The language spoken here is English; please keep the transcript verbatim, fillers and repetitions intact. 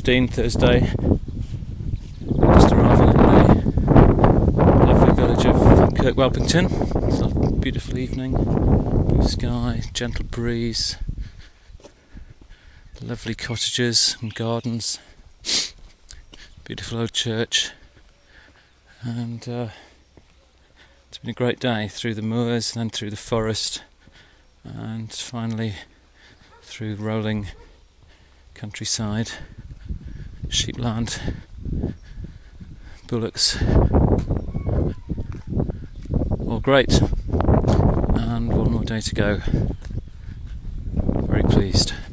fifteen, Thursday. Just arriving at the lovely village of Kirkwelpington. It's a beautiful evening, blue sky, gentle breeze, lovely cottages and gardens, beautiful old church, and uh, it's been a great day through the moors, then through the forest, and finally through rolling countryside, sheepland, bullocks, all great, and one more day to go. Very pleased.